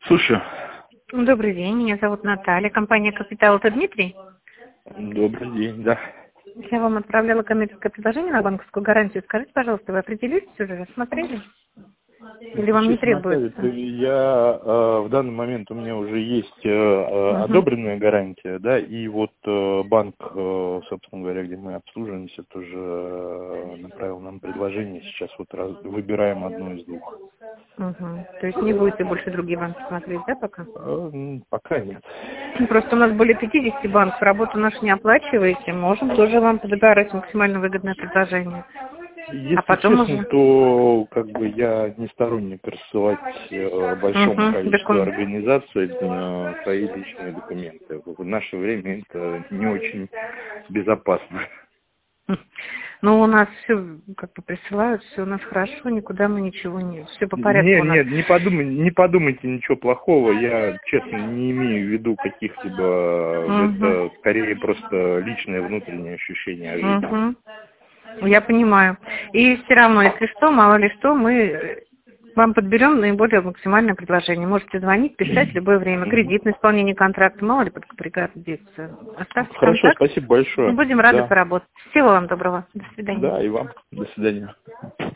Слушаю. Добрый день, меня зовут Наталья, компания «Капитал». Это Дмитрий? Добрый день, да. Я вам отправляла коммерческое предложение на банковскую гарантию. Скажите, пожалуйста, вы определились уже, рассмотрели? Или вам не Честно, Наталья, требуется? я в данный момент у меня уже есть одобренная гарантия, да, и вот банк, собственно говоря, где мы обслуживаемся, тоже направил нам предложение. Сейчас вот выбираем одно из двух. То есть не будете больше другие банки смотреть, да, пока? Пока нет. Просто у нас более 50 банков, работу нашу не оплачиваете, можем тоже вам подобрать максимально выгодное предложение. Если Потом честно, уже... то как бы я не сторонник рассылать большому количеству Документ. организаций свои личные документы. В наше время это не очень безопасно. Ну, у нас все как бы присылают, все у нас хорошо, никуда мы ничего не... Все по порядку у нас. Нет, не подумайте ничего плохого. Я, честно, не имею в виду каких-либо... Это скорее просто личное внутреннее ощущение о жизни. Я понимаю. И все равно, если что, мало ли что, мы вам подберем наиболее максимальное предложение. Можете звонить, писать в любое время. Кредит на исполнение контракта, мало ли пригодится. Оставьте Хорошо, контакт. спасибо большое. Мы будем рады Да. поработать. Всего вам доброго. До свидания. Да, и вам. До свидания.